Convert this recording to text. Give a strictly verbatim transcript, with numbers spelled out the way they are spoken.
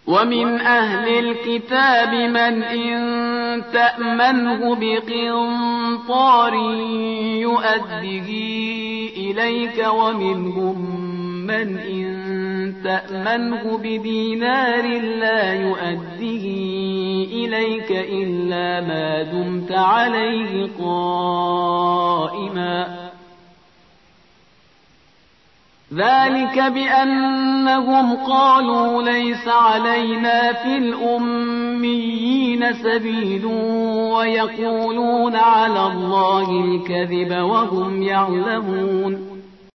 ومن أهل الكتاب من إن تأمنه بقنطار يؤده إليك ومنهم من إن تأمنه بدينار لا يؤده إليك إلا ما دمت عليه قائما ذلك بأنهم قالوا ليس علينا في الأميين سبيل ويقولون على الله الكذب وهم يعلمون